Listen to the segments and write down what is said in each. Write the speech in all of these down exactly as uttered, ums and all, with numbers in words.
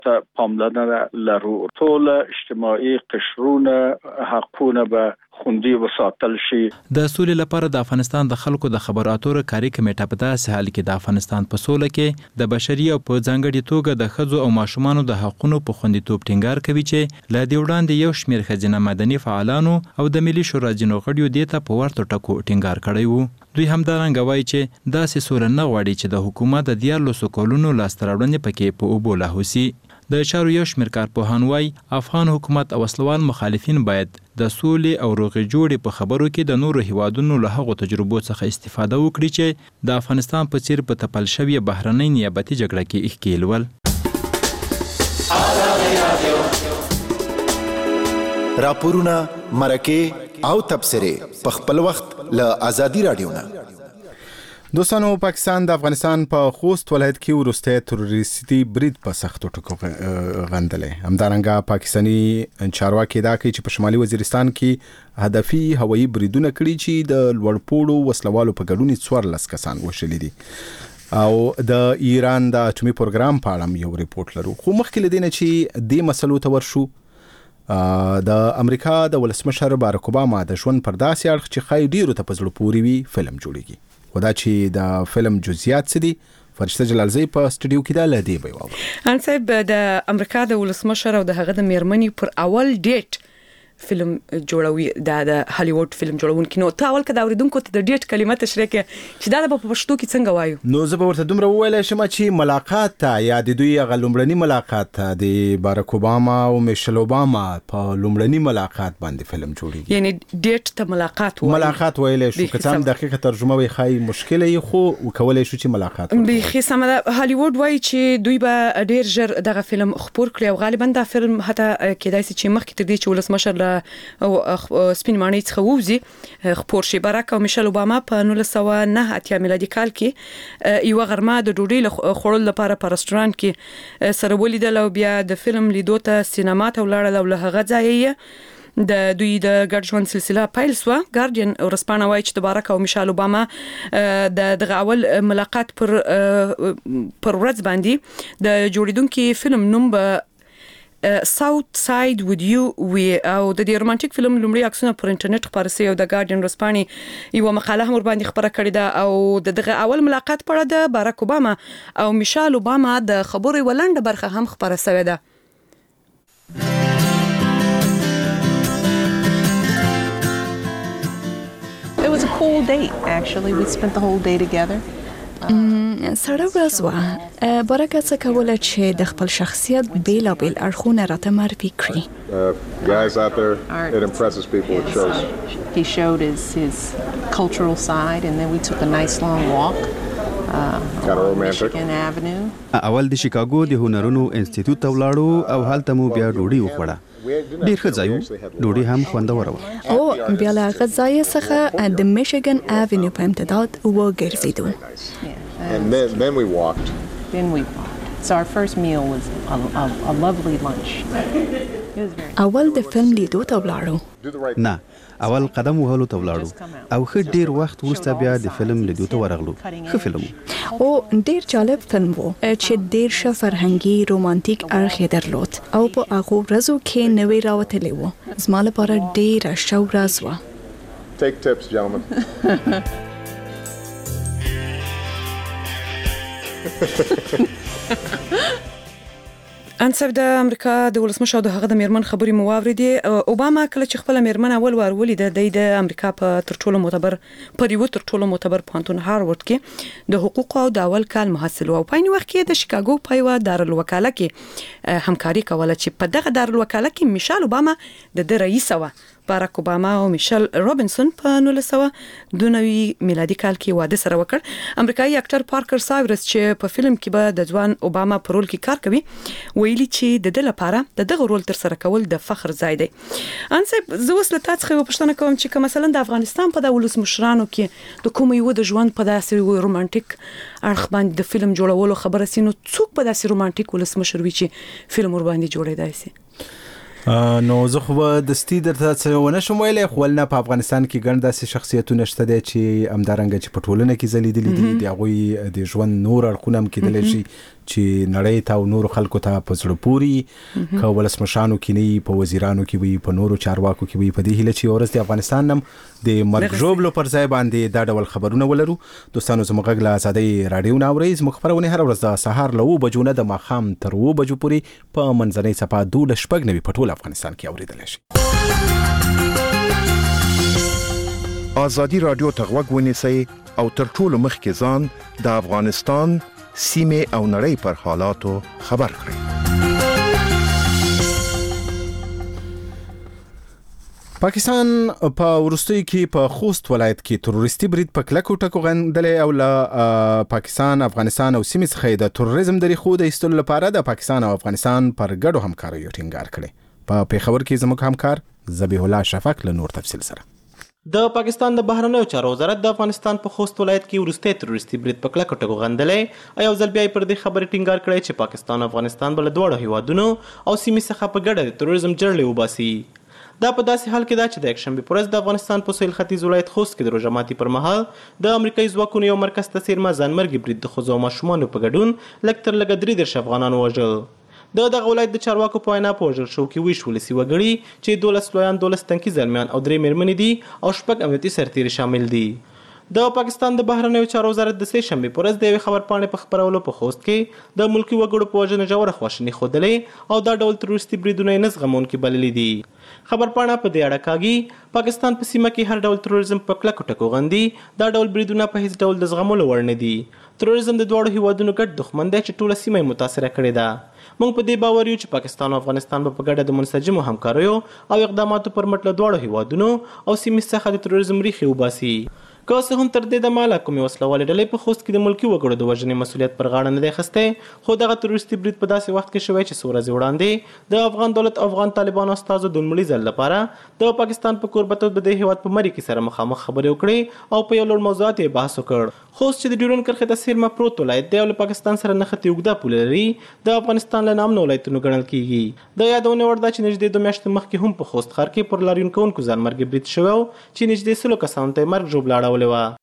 ته پاملرنه لرو. ټول اجتماعي قشرونه حقونه به خوندي وساتل شي. د سولې لپاره د افغانستان د خلکو د خبرو اترو کاري کمیټه په داسې حال کې د افغانستان په سوله کې د بشري او په ځانګړي توګه د ښځو او ماشومانو د حقونو په خوندیتوب ټینګار کوي چې له دې وړاندې یو شمېر ښځینه مدني فعالانو او د ملي شورا ځینو غړیو دې ته په ورته ټکو ټینګار کړی وو. دوی همدارنګه وایي چې داسې سوله نه غواړي چې د حکومت د دیارلسو کلونو لاسته راوړنې پکې په اوبو لاهو سي. د چارو یو شمېر کارپوهان وایي افغان حکومت او وسلوال مخالفین باید د سولې او روغې جوړې په خبرو کې د نورو هیوادونو له هغو تجربو څخه استفاده وکړي چې د افغانستان په څیر په تپل شوې بهرنۍ نیابتي جګړه کې ښکېل ول. راپورونه، مرکې او تبصرې په خپل وخت له آزادي رادیو نه. دوستانو، پاکستان د افغانستان په خوست ولایت کې وروستی تروریستي برید په سختو ټکو غندلی. همدارنګه پاکستاني چارواکي دا کوي چې په شمالي وزیرستان کې هدفي هوایي بریدونه کړي چې د لوړپوړو وسلوالو په ګډون څوارلس کسان وشلي دي. او د ایران د اټومي پروګرام په اړه یو ریپورت لرو. خو مخکې له دې نه چې دې مسلو ته ورشو، د امریکا د ولسمشر باراک اوباما د ژوند پر داسې اړخ چې ښایي ډیرو ته په زړه پورې وي فلم جوړیږي. خو دا چې د فلم جزئیات څه دي، فرشته جلالزی په سټوډیو کې دا لدی به واو. ان صاحب د امریکا د ولسمشر او د هغه د میرمنې پر اول ډیټ فلم جوړوي، د د هالیوډ فلم جوړونکي. نو تا اول کدا اوریدونکو ته د ډیټ کلمه تشریح کې چې دا د پښتو کې څنګه وایو؟ نو زه به ورته دومره وویل شم چې ملاقات ته یا د دوی غلمړنی ملاقات ته د باراک اوباما او میشل اوباما په لومړنی ملاقات باندې فلم جوړیږي. یعنی ډیټ ته ملاقات وایي. ملاقات ویل شو که څه دقیقه ترجمه وي خای مشکل یې، خو وکولای شو چې ملاقات به خې سم ده. هالیوډ وایي چې دوی به ډیر ژر دغه فلم خپور کړي او غالبا دا فلم حتی کېدای شي چې مخکې تر دې چې ولسمشر له او سپین مانی څخه ووزي خپور شي. باراک او میشل اوباما په نولس سوه نه اتیا میلادي کال کې یو غرمه د ډوډۍ خوړل لپاره په رستورانت کې سره ولیدل او بیا د فلم لیدو ته سینما ته ولاړل او له هغه ځایه د دوی د ګډ ژوند سلسله پیل شوه. ګارډین ورسپانه وایي چې د باراک او میشل اوباما د دغه اول ملاقات پر پر ورځ باندې د جوړیدونکو فلم نوم به ساوث ساید ود یو وی او د دې رومانټیک فلم لومړی عکسونه پر انټرنیټ خپاره شوي او د ګارډین ورسپانې یو مقاله هم ور باندې خبره کړې ده او دغه اول ملاقات په اړه د باراک اوباما او میشل اوباما د خبرې ولنډه برخه هم خبره شوې ده. It was a cool date actually. We spent the whole day together. سړه ورځ وه. باراک څه کوله چې د خپل شخصیت بیلابیل اړخونه راته معرفي کړي. Guys out there, it impresses people. It shows. He showed his his cultural side and then we took a nice long walk. Kind of romantic. اول د شیکاګو د هنرونو انسټیټیوټ ته ولاړو او هلته مو بیا ډوډۍ وخوړه. ډیر ښه ځای و، ډوډۍ هم خوندوره وه. او بیا له هغه ځایه څخه د میشیګن ایونیو په امتداد وګرځېدو. And then, then we walked. Then we walked. So our first meal was a, a, a lovely lunch. اول د فلم لیدو ته ولاړو. نه، اول قدم وهلو ته ولاړو او ښه ډیر وخت وروسته بیا د فلم لیدو ته ورغلو. ښه فلم او ډیر جالب فلم و چې ډیر ښه فرهنګي رومانټیک اړخ یې درلود او په هغو ورځو کې نوې راوتلی و. زما لپاره ډیره ښه ورځ وه. Take tips, gentlemen. انصاف د امریکا د ولسمشر او د هغه د میرمن خبرې مو واوریدې. اوباما کله چې خپل میرمن اول وار ولید د امریکا په تر ټولو معتبر پر یو تر ټولو معتبر پوهنتون هاروارد کې د حقوق او د اول کال محصل او په وخت کې د شیکاګو په یو دارالوکاله کې همکاري کوله چې په دغه دارالوکاله کې میشل اوباما د د رئیس و. باراک اوباما او میشل روبینسون په نولس سوه دوه نوي میلادي کال کې واده سره وکړ. امریکایي اکټر پارکر سایورس چې په فلم کې به د ځوان اوباما په رول کې کار کوي ویلي چې د د لپاره د دغه رول تر سره کول د فخر ځای دی. انصاف زه اوس له تاسو خو پښتنه کوم چې کوم مثلا د افغانستان په د ولسمشرانو کې د کوم یو د ژوند په داسې رومانټیک اړخ باندې د فلم جوړولو خبره سينو څوک په داسې رومانټیک ولسمشر وي چې فلم ور باندې جوړېدای شي. نو زه خو د ستې درته څه ونه شم ویلی، خو ولنه په افغانستان کې ګڼ داسې شخصیتونه شته دی چې همدارنګه چې په ټولنه کې ځلیدلي دي، د هغوی د ژوند نور اړخونه هم کېدلی شي چې نړۍ ته او نورو خلکو ته په زړه پوري، که ولسمشرانو کې نه وي، په وزیرانو کې وي، په نورو چارواکو کې وي. په دې هیله چې یوه ورځ د افغانستان هم د مرګ ژوبلو پر ځای باندې دا ډول خبرونه ولرو. دوستانو زموږ غږ له ازادۍ راډیو نه اورئ. زموږ خپرونې هره ورځ د سهار له اوه بجو نه د ماښام تر اوه بجو پورې په منځنۍ څپه دولس شپږ نوي په ټول افغانستان کې اورېدلی شي. ازادي راډیو ته غوږ ونیسئ او تر ټولو مخکې ځان د افغانستان سیمې او نړۍ پر حالاتو خبر کړئ. پاکستان په وروستیو کې په خوست ولایت کې تروریستي برید په کلکو ټکو غندلی او له پاکستان، افغانستان او سیمې څخه د تروریزم د ریښو د ایستلو لپاره د پاکستان او افغانستان پر ګډو همکاریو ټینګار کړی. په پیښور کې زموږ همکار ذبیح الله شفق له نور تفصیل سره. د پاکستان د بهرنیو چارو وزارت د افغانستان په خوست ولایت کې وروستی تروریستي برید په کلکو ټکو غندلی او یو ځل بیا یې پر دې خبرې ټینګار کړی چې پاکستان او افغانستان به له دواړو هیوادونو او سیمې څخه په ګډه د تروریزم جړلې وباسي. دا په داسې حال کې ده چې د یکشنبې په ورځ د افغانستان په سویل ختیځ ولایت خوست کې د روژه ماتي پر مهال د امریکایي ځواکونو یو مرکز ته څیرمه ځانمرګي برید د ښځو او ماشومانو په ګډون لږ تر لږه درې دېرش افغانان ووژل. د دغه ولایت د چارواکو په وینا په وژل شوو کې ویشت ولسي وګړي چې دولس لویان، دولس تنکي زلمیان او درې مېرمنې دي او شپږ امنیتي سرتېري شامل دي. د پاکستان د بهرنیو چارو وزارت د سې شنبې په ورځ د یوې خبرپاڼې په خپرولو په خوست کې د ملکي وګړو په وژنه ژوره خواشیني ښودلې او دا ډول تروریستي بریدونه یې نه زغمونکي بللي دي. خبرپاڼه په دې اړه کاږي پاکستان په سیمه کې هر ډول تروریزم په کلکو ټکو غندي. دا ډول بریدونه په هیڅ ډول د زغملو وړ نه دي. تروریزم د دواړو هیوادونو ګډ دښمن دی چې ټوله سیمه یې متاثره کړې ده. موږ په دې باور یو چې پاکستان او افغانستان به په ګډه د منسجمو همکاریو او اقداماتو پر مټ له دواړو هیوادونو او سیمې څخه د تروریزم ریښې وباسي. که څه هم تر دې دمه لا کومې وسلوالې ډلې په خوست کې د ملکي وګړو د وژنې مسؤلیت پر غاړه نه دی اخیستی، خو دغه تروریستي برید په داسې وخت کې شوی چې څو ورځې وړاندې د افغان دولت او افغان طالبانو استازو د لومړي ځل لپاره د پاکستان په کوربتوب د دې هیواد په مرۍ کې سره مخامخ خبرې وکړې او په یو لوړ موضوعات یې بحث وکړ. خوست چې د ډیورنډ کرښې ته څیرمه پروت ولایت دی او له پاکستان سره نښتې اوږده پوله لري، د افغانستان له نامنو ولایتونو ګڼل کیږي. د یادونې وړ ده چې نږدې دوه میاشتې مخکې هم په خوست ښار کې پر لاریون کوونکو ځانمرګي برید شوی و چې نږدې سلو کسانو ته یې مرګ ژوبله اړولې وه.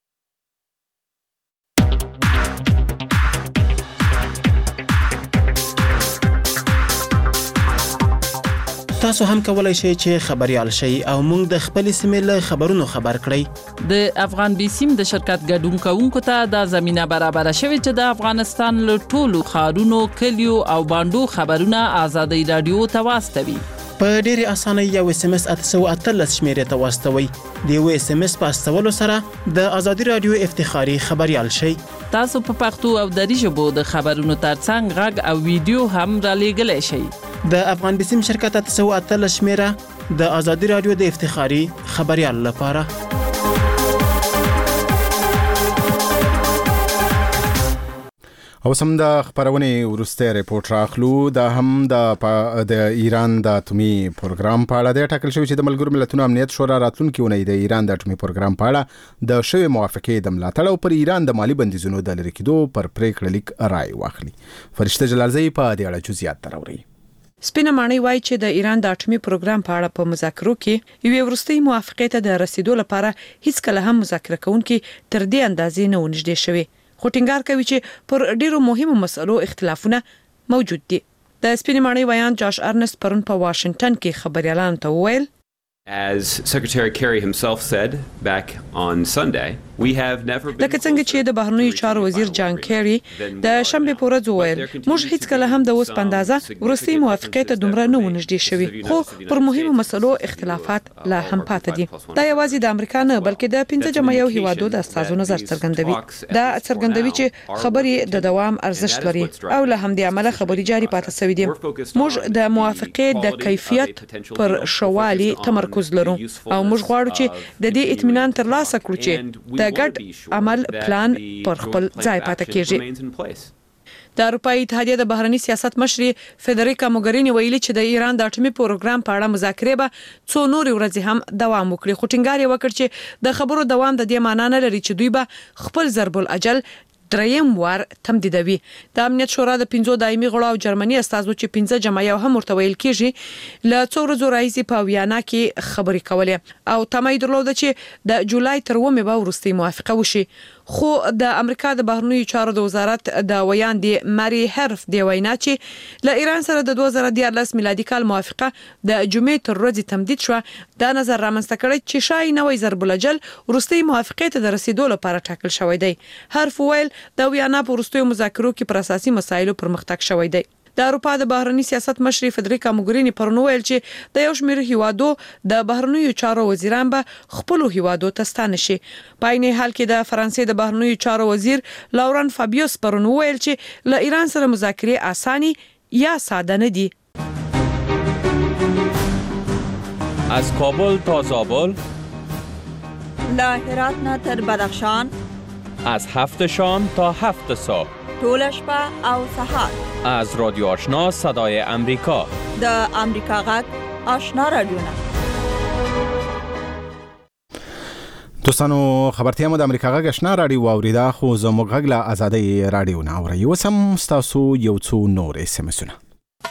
تاسو هم کولای شئ چې خبريال شئ او موږ د خپل سیمې له خبرونو خبر کړئ. د افغان بي سیم د شرکت ګډون کوونکو ته د زمينه برابر شوی چې د افغانستان له ټولو ښارونو، کلیو او باندو خبرونه ازادي رادیو ته واستوي. په ډېرې اسانۍ یو اس ام اس اته سوه اتلس شمیرې ته واستوئ. د یو اس ام اس په استولو سره د ازادي رادیو افتخاري خبريال شئ. تاسو په پښتو او دری ژبو د خبرونو ترڅنګ غږ او ویډیو هم را لېږلی شئ. د افغان بسیم شرکت اته سوه اتلس شمیره د ازادي رادیو د افتخاري خبريال لپاره. او سم د خبرونې وروسته ریپورت راخلو. دا هم د د ایران د اټومي پروګرام په اړه د ټاکل شوی چې د ملګرو ملتونو امنیت شورا راتلونکي اونۍ د ایران د اټومي پروګرام په اړه د شوی موافقې د ملاتړ او پر ایران د مالی بندیزونو د لرې کېدو پر پریکړه لیک رائے واخلي. فرشته جلالزئی په دې اړه جزئیات راوړي. سپینه ماڼۍ وایي چې د ایران د اټومي پروګرام په اړه په مذاکرو کې یوې وروستۍ موافقې ته د رسیدو لپاره هیڅ کله هم مذاکره کوونکي تر دې اندازې نه ونږدې شوي، خو ټینګار کوي چې پر ډیرو مهمو مسلو اختلافونه موجود دي. د سپینه ماڼۍ ویان جاش ارنست پرون په واشنگټن کې خبريالانو ته وویل As Secretary Kerry himself said back on Sunday, we have never been لکه څنګه چې د بهرنیو چارو وزیر جان کیری د شنبه په ورځ وویل موږ هیڅ کله هم د اوس پندازه ورستي موافقې ته دومره نه ونږدې شوي، خو پر مهمو مسلو اختلافات لا هم پاتې دي. دا یوازې د امریکا نه بلکې د پنځه جمعیو هیوادو د استازو نظر څرګندوي. دا څرګندوي چې خبرې د دوام ارزښت لري او له همدې عمله خبرې جاري پاتې شوې دي. موږ د موافقې د کیفیت پر شوالي تمرکز لرو او موږ غواړو چې د دې اطمینان ترلاسه کړو چې د ګډ عمل پلان پر خپل ځای پاتې کیږي. د اروپאי اتحادیه د بهرنی سیاست مشري فدریکا موګرینی ویلي چې د ایران د اټومي پروګرام په اړه مذاکرې به څو نورې ورځې هم دوام وکړي، خو ټینګار یې وکړ چې د خبرو دوام د دې معنی نه لري چې دوی به خپل ضرب الاجل دریم وار تمدیدوي. د امنیت شورا د پنځو دایمي غړو او جرمني استازو چې پنځه جمعیه هم ورته ویل کیږي له څو ورځې راځي په ویانا کې خبرې کولې او تمایل درلوده چې د جولای تر اوومې به وروستۍ موافقه وشي. خو د امریکا د بهرنیو چارو د وزارت د ویاندې ماري هرف دی وینا چې له ایران سره د دوه زره دیارلس میلادي کال موافقه د جمعې تر ورځې تمدید شو. دا نظر رامنځته کړی چې شای نوې ضرب الجل وروستۍ موافقه ته د رسیدو لپاره ټاکل شوی دی. هرف ویل د ویانا په وروستیو مذاکرو کې پر اساسي مسایلو پرمختګ شوی دی. د اروپا د بهرنی سیاست مشر فدریکا موګرینی پرون ویل چې د یو شمېر هیوادو د بهرنیو چارو وزیران به خپل هیوادو ته ستانه شي. په عین حال کې د فرانسې د بهرنیو چارو وزیر لوران فابیوس پرون ویل چې له ایران سره مذاکرې اساني یا ساده نه دي. از کابل تا زابل، له هرات نه تر بدخشان، از هفت شام تا هفت صبح، طول شپه او سهار، از رادیو آشنا صدای امریکا، د امریکا غږ آشنا رادیو. دوستانو خبرتیا مو د امریکا غږ آشنا رادیو واوریدا خو زموږ غږ له آزادۍ رادیو نه اوري. اوس هم ستاسو یو څو نور اس ام اسونه.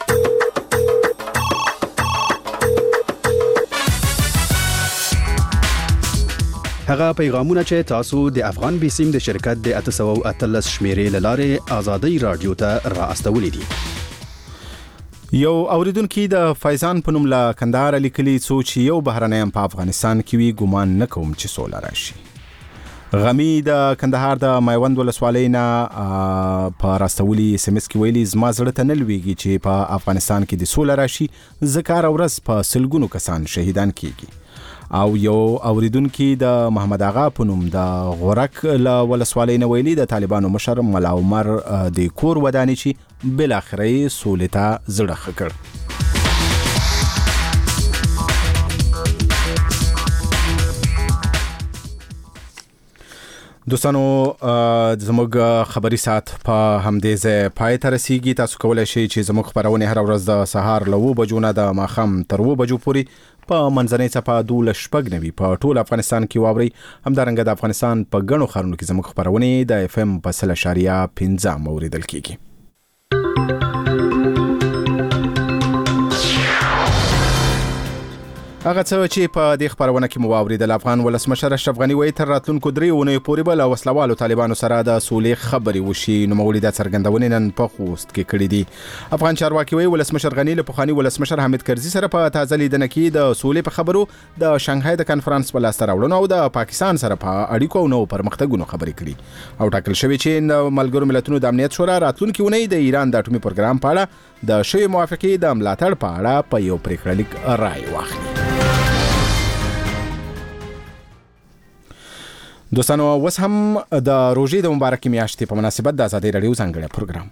هغه پیغامونه چې تاسو د افغان بیسیم د شرکت د اته سوه او اتلس شمیرې له لارې آزادۍ رادیو ته را استولې دي. یو اوریدونکو د فیضان په نوم له کندهار لیکلي څو چې یو بهرنی په افغانستان کې وی ګومان نکوم چې سوله راشي. غمی د کندهار د مایوند ولسوالۍ نه په راستولي اس ام اس کې ویلي زما زړه ته نه لویږي چې په افغانستان کې د سوله راشي ځکه هره ورځ په سلګونو کسان شهیدان کیږي. او یو اوریدونکو د محمد آغا په نوم د غورک له ولسوالۍ نه ویلي د طالبانو مشر ملا عمر د کور ودانې چې بل اخري سولې ته زړه خکړ. دوستانو زموږ خبري سات په همدې ځای پای ته رسیږي. تاسو کولای شئ چې زموږ خبرونه هر ورځ د سهار له اووه بجو نه د ماښام تر اووه بجو پورې په منځنۍ څپه دولس شپږ نوي په ټول افغانستان کې واورئ. همدارنګه د افغانستان په ګڼو ښارونو کې زموږ خبرونه د اف ام په سل اشاریه پنځه اوریدل کیږي. هغه څه چې په دې خبرونه کې مو واوریدل افغان ولسمشر اشرف غنی وایي تر راتلونکو درې اونیو پورې به له وسلوالو طالبانو سره د سولې خبرې وشي. نوموړي دا څرګندونې نن په خوست کې کړې دي. افغان چارواکي وایي ولسمشر غنی له پخواني ولسمشر حامد کرزي سره په تازه لیدنه کې د سولې په خبرو د شانګهای د کانفرنس په لاسته راوړنو او د پاکستان سره په اړیکو او نو پرمختګونو خبرې کړي او ټاکل شوی چې د ملګرو ملتونو د امنیت شورا راتلونکي اونۍ د ایران د اټومي پروګرام په اړه د شوی موافقې د ملاتړ په اړه په یو پریکړه لیک رائے واخلي. دوستانو اوس هم د روژې د مبارکې میاشتې په مناسبت د آزادۍ رادیو ځانګړی پروګرام.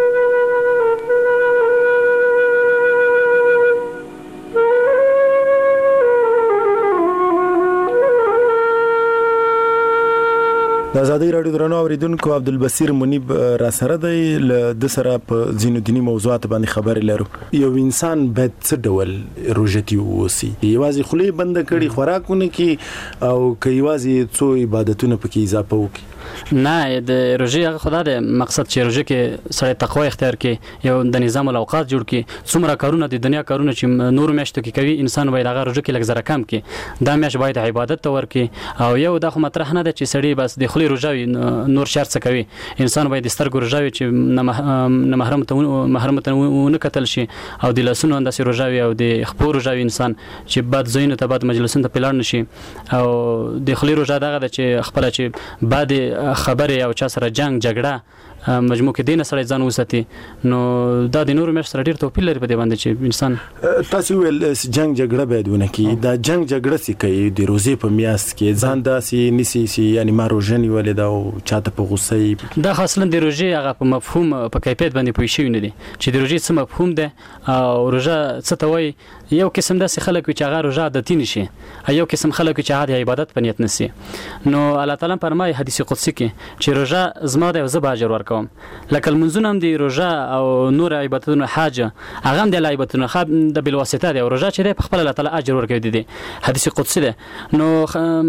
د آزادۍ رادیو درنو اوریدونکو عبدالبصیر منیب را سره دی. له د سره په ځینو دینی موضوعات باندې خبرې لرو. یو انسان باید څه ډول روژتي ووسی؟ یوازې خولې بند کړي خوراکونه کې او که یوازې څو عبادتونه پکې اضافه وکړي؟ نه، د روژې هغه خدا د مقصد چې روژې کې سړی تقوا اختیار کې یو د نظام الاوقات جوړ کې څومره کارونه د دنیا کارونه چې نور میاشتو کې کوي انسان باید هغه روژې کې لږ زره کم کې دا میاشت باید عبادت ته ورکړي. او یو دا خو مطرح نه ده چې سړی بس د خولې روژه وي نور شر څه کوي. انسان باید د سترګو روژه وي چې نه محرم ته محرم ته ونه کتل شي او د لاسونو انداسې روژه وي او د خپو روژه وي انسان چې بد ځایونو ته بد مجلسونو ته پلاړ نشي. او د خولې روژه دغه ده چې خپله چې بعد خبرې او چا سره جنگ جګړه مجموع کې دینه سره ځان وساتي نو دا د نورو مېش سره ډیر توپیر لري په دې باندې چې انسان تاسو ویل جنگ جګړه باید ونه کی. دا جنگ جګړه سي کوي د روزې په میاشت کې ځان داسې نسی سي یعنی ما روزنی ولې دا او چاته په غوسه دا اصلا د روزې هغه په مفهوم په کیفیت باندې پوي شي نه دي چې د روزې څه مفهوم ده او روزه څه ته وایي. یو قسم داسې خلک چې هغه روزه عادتي نشي، یو قسم خلک چې هغه عبادت په نیت نشي. نو الله تعالی فرمایي حدیث قدسی کې چې روزه زما د زب اجر ورکوم کوم لکه منځونه هم دی روزه او نور عبادتونه حاج هغه هم د عبادتونه خاب د بل واسطه دی روزه چې په خپل الله تعالی اجر ورکوي دی حدیث قدسی ده نو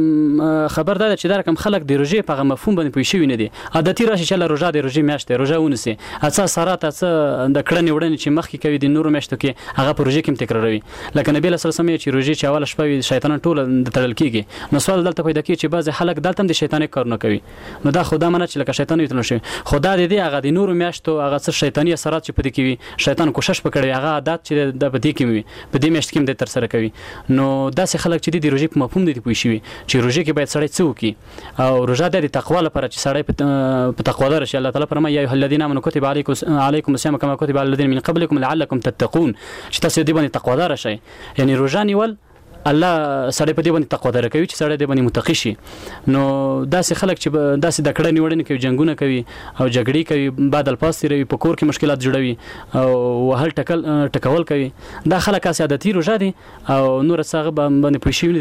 خبر ده چې دا کوم خلک د روزه په مفهوم باندې پوي شوی نه دي عادتي راشي چې روزه د روزه میاشته روزه ونسي اڅه سرات اڅه د کړنې وړنې چې مخکې کوي د نور میاشتو کې هغه پروژه کې تکراروي لکه نبی صلی الله علیه وسلم چې روزه چې اول شپه شیطان ټول د تړل کیږي نو سوال دلته پیدا کیږي چې بعض خلک دلته د شیطاني کارونه کوي نو دا خدا منه چې لکه شیطان ویتل شي خدا دې دې هغه د نور میاشتو هغه څه شیطانی اثرات چې پدې کوي شیطان کوشش وکړي هغه عادت چې د پدې کې وي په دې میاشت کې د تر سره کوي نو داسې خلک چې د روزه په مفهوم دي پوي شي چې روزه کې باید سړی څه وکړي او روزه د تقوا لپاره چې سړی په تقوا دار شي الله تعالی فرمایي یا ایه الذین آمنوا کتب علیکم علیکم الصیام کما کتب علی الذین من قبلکم لعلکم تتقون چې تاسو دې باندې تقوا دار شئ یعنی روزه نیول الله سړی په دې باندې تقوا دار کوي چې سړی دې باندې متقی شي نو داسې خلک چې داسې د کړه نیوړنې کوي جنگونه کوي او جګړې کوي بعد الفاظ تیروي په کور کې مشکلات جوړوي او وهل ټکل ټکول کوي دا خلک عادتي روزه دي او نور څنګه باندې پوښیږي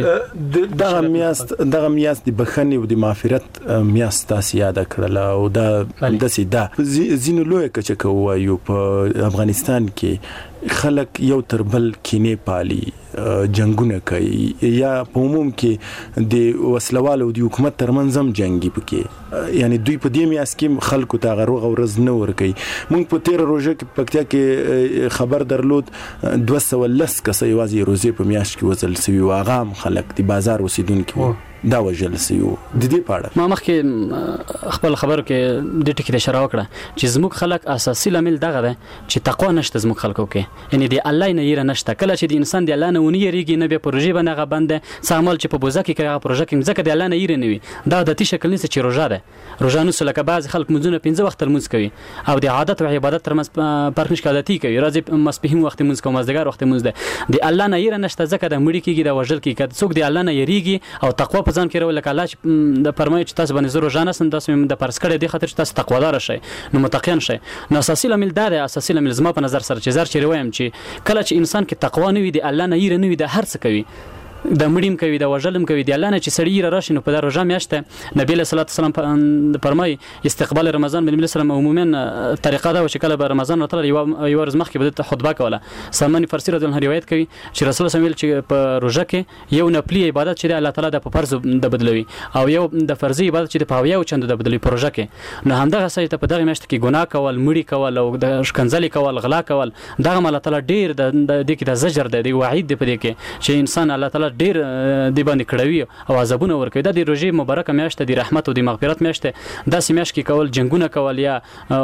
چې دغه میاست دغه میاست د بخښنې او د معافرت میاست تاسو یاد کړل او دا داسې دا زینو لوی کچ کوي په افغانستان کې خلک یو تر بل کینې پالي جنگونه کوي یا په عموم کې د وسلوالو د حکومت ترمنځم جنگي پکې یعنی دوی په دې میاس کې خلکو ته غروغ او رز نه ور کوي مونږ په تیر روزه کې پکتیا کې خبر درلود دوه سوه لس کسه یوازې روزه په میاش کې وزل سوي واغام خلک د بازار اوسیدونکو دا وجل سيو د دې پاړه ما مخکې خپل خبرو کې د ټکی اشاره وکړه چې زموږ خلک اساسي لامل دغه ده چې تقوا نشته زموږ خلکو کې یعنی د الله نه یره نشته کله چې د انسان د الله نه ونی یریږي نه به پروژه باندې غ باندې سامل چې په بوزه کې کوي پروژه کې ځکه د الله نه یره نه وي دا د تی شکل نشي چې روزه ده روزه نو سلکه بعض خلک منځونه پنځه وخت ترمنځ کوي او د عادت او عبادت ترمنځ فرق نشي عادتي کوي راځي مسبحین وخت منځ کوم مزدګار وخت منځ ده د الله نه یره نشته ځکه د مړی کېږي د وژل کېږي څوک د الله نه یریږي او تقوا په ځان کې راول کله چې د فرمایي چې تاسو باندې زرو جان سم تاسو د پرس کړه دی خاطر چې تاسو تقوادار شئ نو متقین شئ نو اساسي لامل دا دی اساسي لامل زما په نظر سره چې زر چې وایم چې کله چې انسان کې تقوا نه وي د الله نه یره نه وي د هر څه کوي د مړیم کوي د وژلم کوي د الله نه چې سړی راشي نو په دغه روزه میاشته نبی له صلوات والسلام فرمای استقبال رمضان باندې سلام عموما طریقه دا چې کله به رمضان وتل یو یو ورځ مخکې به د خطبه کوله سلمان فارسی رضی الله عنه روایت کوي چې رسول الله صلی چې په روزه کې یو نفلی عبادت چې الله تعالی د په فرض د بدلوي او یو د فرضي عبادت چې په یو چند د بدلوي په روزه کې نو همدغه سړی ته په دغه میاشته کې ګناه کول مړی کول او د شکنځلې کول غلا کول دغه الله تعالی ډیر د دې کې د زجر دی د وعید دی په دې کې چې انسان الله تعالی ډیر دی باندې کړوي او عذابونه ورکوي د دې روزي مبارکه میاشته د رحمت او د مغفرت میاشته داسې میاشت کې کول جنگونه کول یا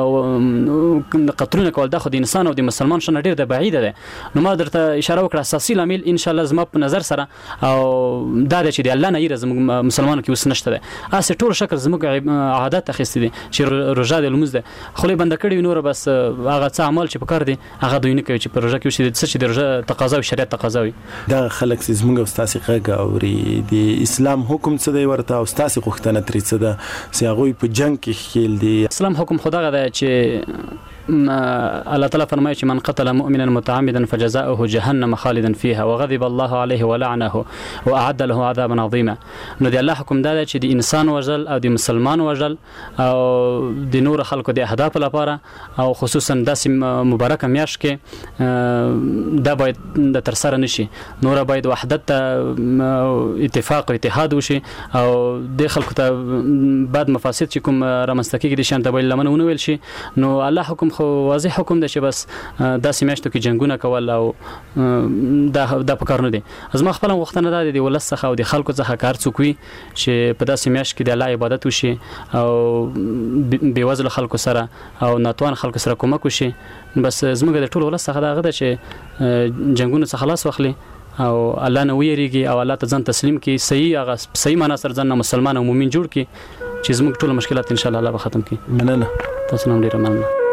قتلونه کول د خو د انسان او د مسلمان شنه ډیر د بعید ده نو ما درته اشاره وکړه اساسي لامل ان شاء الله زما په نظر سره او دا چې د الله نه یره زموږ مسلمانانو کې وس نشته ده اس ټول شکل زموږ عادت اخیستي دي چې روزه د لمز ده خو بنده کړي نور بس هغه څه عمل چې پکار دي هغه دوی نه کوي چې په روزه کې وشي چې د روزه تقاضا او شریعت تقاضا وي دا خلک زموږ استاد غاوري د اسلام حکم څه دی ورته او تاسو غوښتنه ترې څه ده چې هغه په جنگ کې خېل دي اسلام حکم خدای غدا چې الله تعالی فرمایي چې من قتل مؤمنا متعمدا فجزاؤه جهنم خالدا فيها وغضب الله عليه ولعنه واعد له عذابا عظيما نو دی الله حکم دا چې د انسان وژل او د مسلمان وژل او د نور خلکو د اهداف لپاره او خصوصا داسې مبارکه میاش کې دا باید د تر سره نشي نور باید وحدت اتفاق او اتحاد وشي او د خلکو ته بعد مفاسد چې کوم رامستکی دي شان ته بل لمن ونویل شي نو الله حکم خو واضح حکم ده چې بس داسې میاشتو کې جنگونه کول او دا د پکار نه دي از ما خپل وختنه ده د ولسخه او د خلکو څخه کار څوکوي چې په داسې میاشت کې د الله عبادت وشي او بیوزل خلکو سره او ناتوان خلکو سره کومک وشي بس زموږ د ټول ولسخه دغه ده چې جنگونه څخه خلاص واخلي او الله نه ویریږي او الله ته ځان تسلیم کی صحیح هغه صحیح معنا سره ځان مسلمان او مؤمن جوړ کی چې زموږ ټول مشکلات ان شاء الله الله به ختم کی مننه تاسو نن ډیر مننه